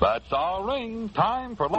That's our ring. Time for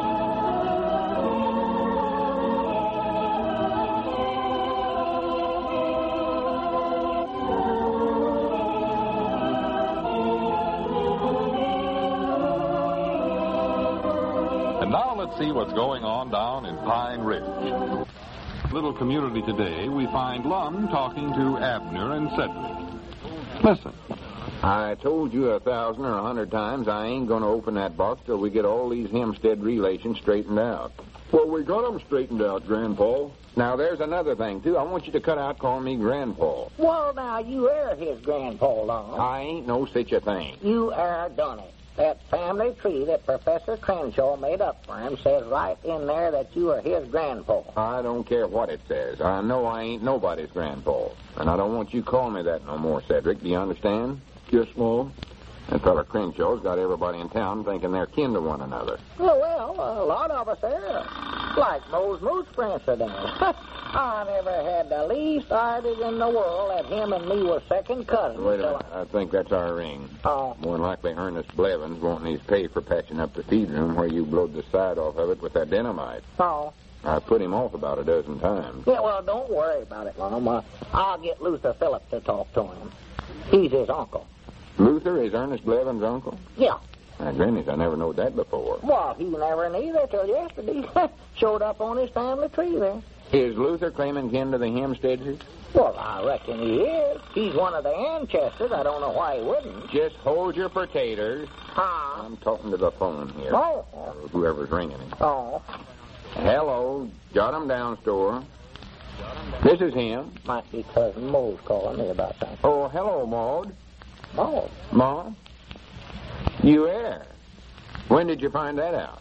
And now let's see what's going on down in Pine Ridge. Little community today, we find Lum talking to Abner and Cedric. Listen. I told you 1,000 or 100 times I ain't going to open that box till we get all these Hempstead relations straightened out. Well, we got them straightened out, Grandpa. Now, there's another thing, too. I want you to cut out calling me Grandpa. Well, now, you are his Grandpa, Lum. I ain't no such a thing. You are done it. That family tree that Professor Crenshaw made up for him says right in there that you are his grandpa. I don't care what it says. I know I ain't nobody's grandpa. And I don't want you calling me that no more, Cedric. Do you understand? Yes, Mom. That fella Crenshaw's got everybody in town thinking they're kin to one another. Oh, well, a lot of us are. Like those moose prints of theirs. I never had the least idea in the world that him and me were second cousins. Wait a minute. I think that's our ring. Oh. More than likely Ernest Blevins wanting his pay for patching up the feed room where you blowed the side off of it with that dynamite. Oh. I put him off about a dozen times. Yeah, well, don't worry about it, Lum. I'll get Luther Phillips to talk to him. He's his uncle. Luther is Ernest Blevins' uncle? Yeah. My goodness, I never knowed that before. Well, he never neither till yesterday. Showed up on his family tree there. Is Luther claiming kin to the Hempsteadses? Well, I reckon he is. He's one of the Anchesters. I don't know why he wouldn't. Just hold your potatoes. I'm talking to the phone here. Oh. Whoever's ringing it. Oh. Hello. Jot him down, store. This is him. Might be Cousin Maud calling me about something. Oh, hello, Maud. Maud? Maud? You there? When did you find that out?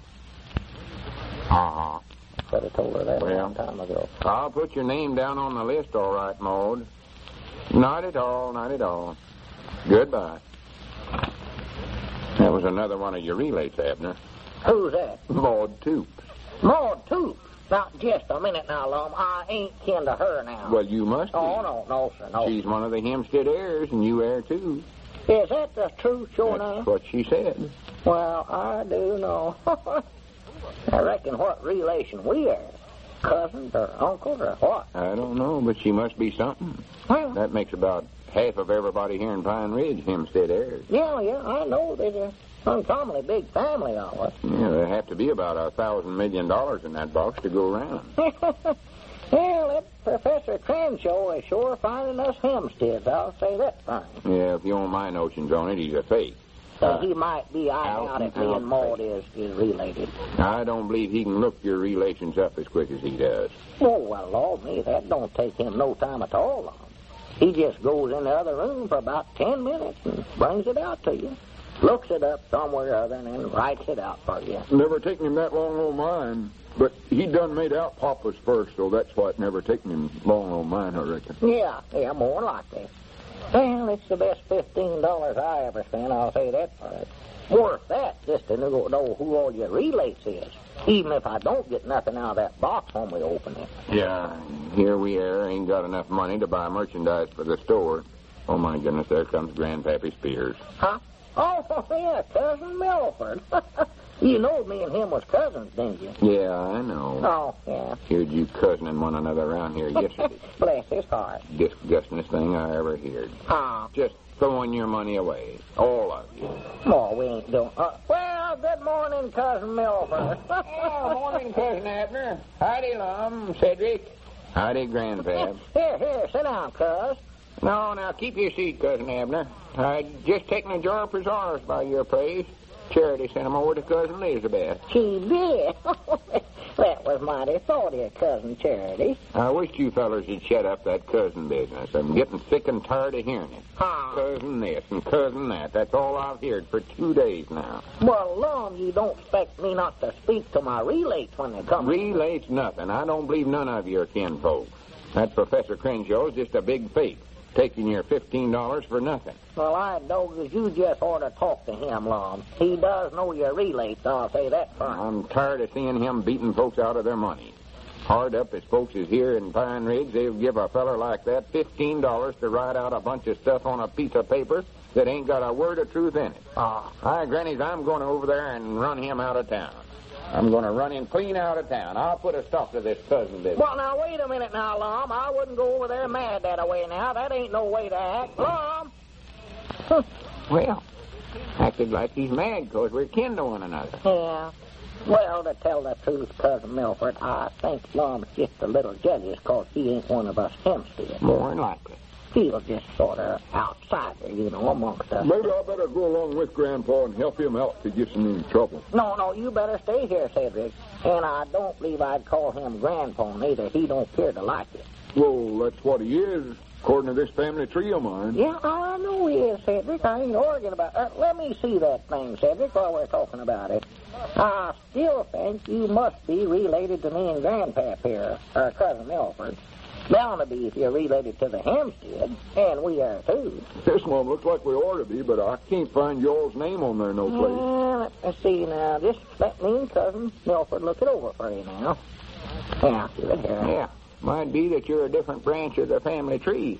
Uh-huh. Could have told her that a Well, long time ago. I'll put your name down on the list, all right, Maud. Not at all, not at all. Goodbye. That was another one of your relays, Abner. Who's that? Maud Toop. Maud Toop. Now, just a minute now, Lum. I ain't kin to her now. Well, you must be. Oh, no, sir, no. She's one of the Hempstead heirs, and you heir, too. Is that the truth, sure now? That's what she said. Well, I do know. I reckon what relation we are. Cousins or uncles or what? I don't know, but she must be something. Well, That makes about half of everybody here in Pine Ridge Hempstead heirs. yeah, I know. There's an uncommonly big family of us. Yeah, there have to be about $1,000 million in that box to go around. Well, that Professor Crenshaw is sure finding us Hempsteads. I'll say that fine. Yeah, if you own my notions on it, he's a fake. He might be eyeing out if me and Maud is related. I don't believe he can look your relations up as quick as he does. Oh, well, Lord, me, that don't take him no time at all, Lord. He just goes in the other room for about 10 minutes and brings it out to you. Looks it up somewhere or other and then writes it out for you. Never taken him that long on mine. But he done made out Papa's first, so that's why it never taken him long on mine, I reckon. Yeah, more likely. Well, it's the best $15 I ever spent, I'll say that for it. Worth that, just to know who all your relates is. Even if I don't get nothing out of that box when we open it. Yeah, here we are. Ain't got enough money to buy merchandise for the store. Oh, my goodness, there comes Grandpappy Spears. Huh? Oh, yeah, Cousin Milford. You know me and him was cousins, didn't you? Yeah, I know. Oh, yeah. Heard you cousining one another around here yesterday. Bless his heart. Disgustingest thing I ever heard. Ah. Just throwing your money away. All of you. Oh, we ain't doing... well, good morning, Cousin Milford. Morning, Cousin Abner. Howdy, Lum. Cedric. Howdy, Grandpap. Here, sit down, Cuz. No, now keep your seat, Cousin Abner. I just taken a jar of preserves by your place. Charity sent them over to Cousin Elizabeth. She did. That was mighty thoughty of Cousin Charity. I wish you fellers would shut up that cousin business. I'm getting sick and tired of hearing it. Cousin this and cousin that. That's all I've heard for 2 days now. Well, Lum, you don't expect me not to speak to my relates when they come. Relates nothing. I don't believe none of you are kinfolk. That Professor Crenshaw's just a big fake, taking your $15 for nothing. Well, I know that you just ought to talk to him, Lum. He does know your relates, I'll say that for him. I'm tired of seeing him beating folks out of their money. Hard up as folks is here in Pine Ridge, they'll give a feller like that $15 to write out a bunch of stuff on a piece of paper that ain't got a word of truth in it. Grannies, I'm going over there and run him out of town. I'm going to run him clean out of town. I'll put a stop to this cousin business. Well, now, wait a minute now, Lum. I wouldn't go over there mad that way now. That ain't no way to act. Lum! Well, acted like he's mad because we're kin to one another. Yeah. Well, to tell the truth, Cousin Milford, I think Lum's just a little jealous because he ain't one of us Hempstead. More than likely. He'll just sort of outsider, amongst us. Maybe I better go along with Grandpa and help him out if he gets in any trouble. No, you better stay here, Cedric. And I don't believe I'd call him Grandpa neither. He don't appear to like it. Well, that's what he is, according to this family tree of mine. Yeah, I know he is, Cedric. I ain't arguing about it. Let me see that thing, Cedric, while we're talking about it. I still think you must be related to me and Grandpap here, or Cousin Milford. Bound to be if you're related to the Hempstead, and we are too. This one looks like we ought to be, but I can't find y'all's name on there no place. Let's see now. Just let me and Cousin Milford look it over for you now. Yeah, see it here. Yeah, might be that you're a different branch of the family tree.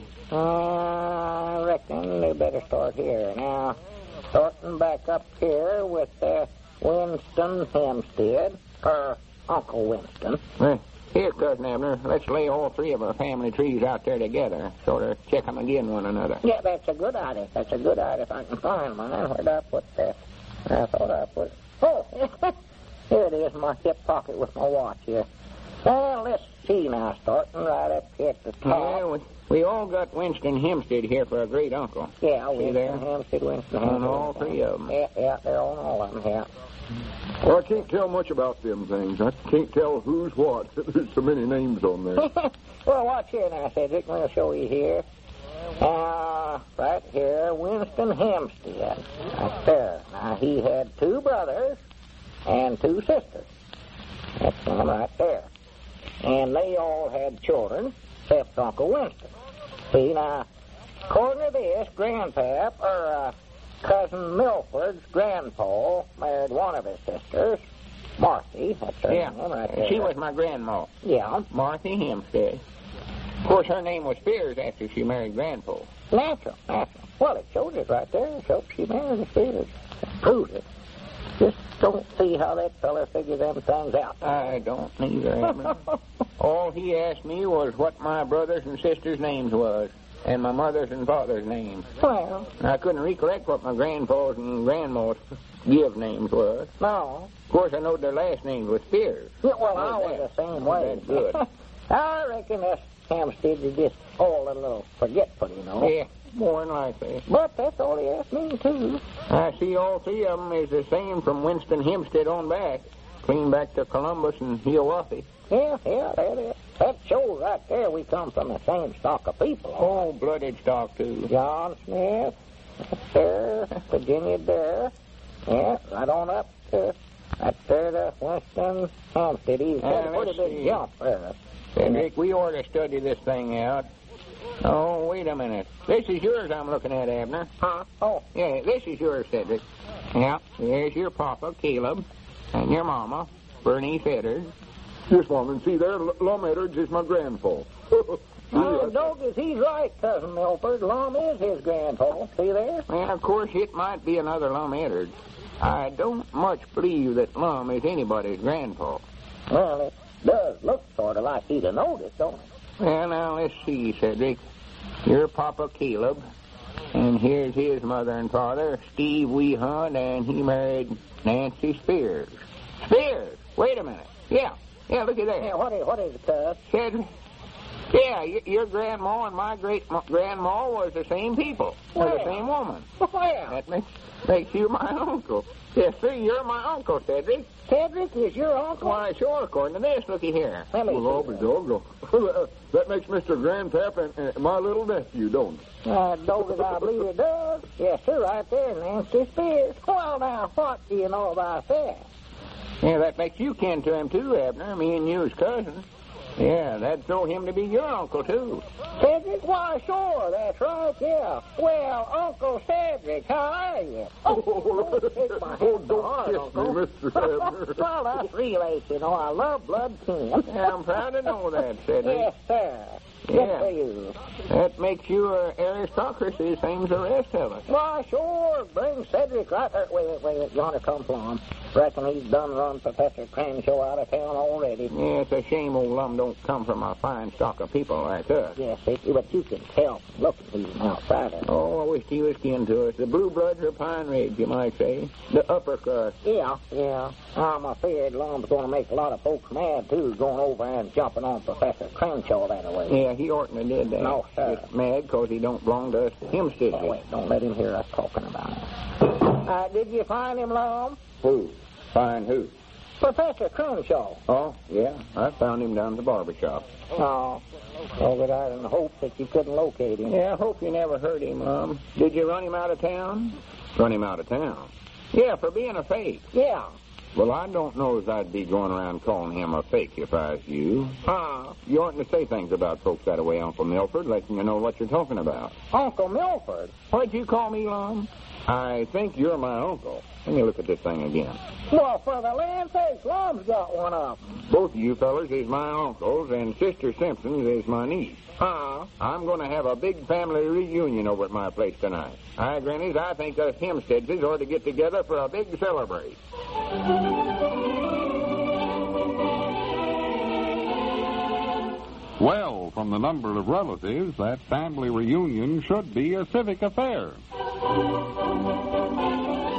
I reckon we better start here. Now, starting back up here with Winston Hempstead, or Uncle Winston. Here, Cousin Abner, let's lay all three of our family trees out there together, sort of check them against one another. Yeah, that's a good idea. That's a good idea if I can find mine. Where'd I put that? I thought I put... Oh, here it is in my hip pocket with my watch here. Well, let's see now, starting right up here at the top. Yeah, we all got Winston Hempstead here for a great uncle. Yeah, see Winston there? Hempstead, Winston on Hempstead. all three of them. Yeah, they're on all of them, yeah. Well, I can't tell much about them things. I can't tell who's what. There's so many names on there. Well, watch here now, Cedric. I'll show you here. Right here, Winston Hempstead. Right there. Now, he had 2 brothers and 2 sisters. That's one right there. And they all had children, except Uncle Winston. See, now, according to this, Grandpap, or Cousin Milford's grandpa married one of his sisters, Marthy. That's her name right there. She was my grandma. Yeah. Marthy Hempstead. Of course, her name was Spears after she married Grandpa. Natural. Well, it shows it right there. It shows she married Spears. It proves it. Just don't see how that fella figured them things out. I don't neither, Abner. All he asked me was what my brothers and sisters' names was. And my mother's and father's names. Well, I couldn't recollect what my grandpa's and grandma's give names was. no. Of course, I know their last names was Spears. Yeah, well, I was the same way. That's good. I reckon this Hempstead is just all a little forgetful, Yeah, more than likely. But that's all he asked me, too. I see all three of them is the same from Winston Hempstead on back. Clean back to Columbus and Hiawatha. Yeah, that is. That shows right there we come from the same stock of people. Oh, blooded stock, too. John Smith, there, Virginia there. Yeah, right on up to Winston Hempstead. He's got a pretty big jump there. Cedric, we ought to study this thing out. Oh, wait a minute. This is yours I'm looking at, Abner. Huh? Oh. Yeah, this is yours, Cedric. Yeah, there's your papa, Caleb, and your mama, Bernice Eddard. Yes, Mom, and see there, Lum Edwards is my grandpa. Oh, Doggins, he's right, Cousin Milford. Lum is his grandpa. See there? Well, of course, it might be another Lum Eddard. I don't much believe that Lum is anybody's grandpa. Well, it does look sort of like he'd have noticed, don't it? Well, now, let's see, Cedric. Your papa, Caleb, and here's his mother and father, Steve Wehunt, and he married Nancy Spears. Spears! Wait a minute. Yeah, look at that. Yeah, what is it, Cuz? Cedric, yeah, your grandma and my great-grandma was the same people. Well, the same woman. Well, That makes you my uncle. Yes, sir, you're my uncle, Cedric. Cedric is your uncle? Why, sure, according to this. Looky here. Let me Well, I'll be doggone. That makes Mr. Grandpap and my little nephew, don't it? Doggins, I believe it does. Yes, sir, right there, Nancy Spears. Well, now, what do you know about that? Yeah, that makes you kin to him, too, Abner. Me and you as cousins. Yeah, that'd throw him to be your uncle, too. Cedric? Why, sure, that's right, yeah. Well, Uncle Cedric, how are you? Oh, Take my hand don't hard, kiss Uncle. me, Mr. Abner. Well, that's relays, you know. I love blood kin. Yeah, I'm proud to know that, Cedric. Yes, sir. Yeah. Good for you. That makes you aristocracy, same as the rest of us. Why, sure. Bring Cedric right there. Wait. Yonder come Plum. Reckon he's done run Professor Cranshaw out of town already. Yeah, it's a shame old Lum don't come from a fine stock of people like us. Yes, but you can tell from looking at him outsider. Oh, I wish he was kin to us. The Blue Bloods or Pine Ridge, you might say. The upper crust. Yeah. I'm afraid Lum's going to make a lot of folks mad, too, going over and jumping on Professor Cranshaw that way. Yeah, he oughtn't have did that. No, sir. He's mad because he don't belong to us Hempstead. Oh, wait, don't let him hear us talking about him. Did you find him, Lum? Who? Find who? Professor Crenshaw. Oh, yeah. I found him down at the barber shop. Oh, but I didn't hope that you couldn't locate him. Yeah, I hope you never heard him, Lum. Did you run him out of town? Run him out of town? Yeah, for being a fake. Yeah. Well, I don't know as I'd be going around calling him a fake if I was you. You oughtn't to say things about folks that way, Uncle Milford, letting you know what you're talking about. Uncle Milford? What'd you call me, Lum? I think you're my uncle. Let me look at this thing again. Well, for the land sakes, Lum's got one of them. Both of you fellas is my uncles, and Sister Simpson's is my niece. I'm going to have a big family reunion over at my place tonight. Hi, Grannies, I think us Hempsteadses ought to get together for a big celebrate. Well, from the number of relatives, that family reunion should be a civic affair.